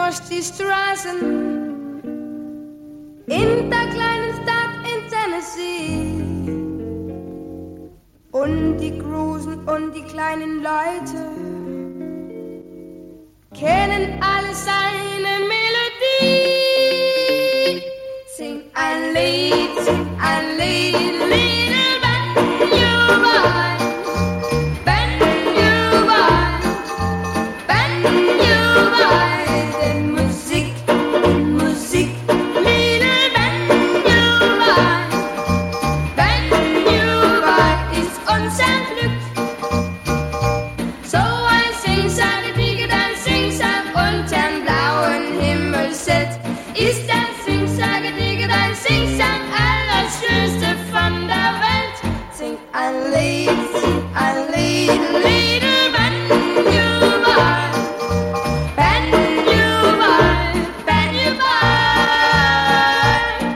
durch die Straßen in der kleinen Stadt in Tennessee. Und die großen und die kleinen Leute kennen alle seine Melodie. Sing ein Lied, little when you whine, when you whine, when you whine. In Musik, little when you whine, when you whine ist unser Glück. So ein Singsang, Digga, Singsang unterm blauen Himmel sitzt, ist ein Singsang, Digga, Singsang, allerschönste von der Welt. Sing ein Lied, little when you whine, when you whine, when you whine.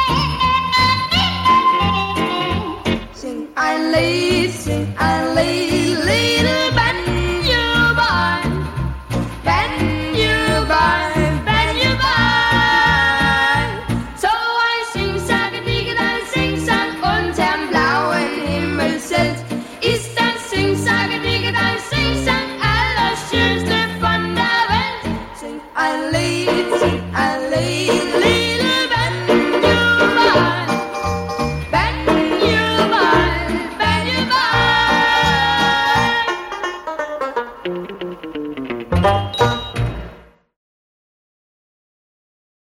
Sing ein Lied,